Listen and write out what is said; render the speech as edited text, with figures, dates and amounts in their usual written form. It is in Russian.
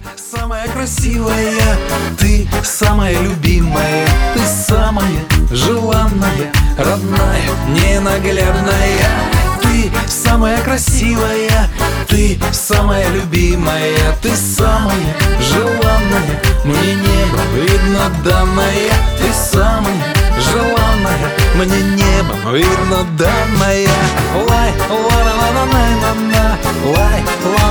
самая красивая, ты самая любимая, ты самая желанная, родная, ненаглядная. Ты самая красивая, ты самая любимая, ты самая желанная, мне небо видно данное. Ты самая желанная, мне небо видно данное. Лай, ла ла ла ла ла ла, лай, ла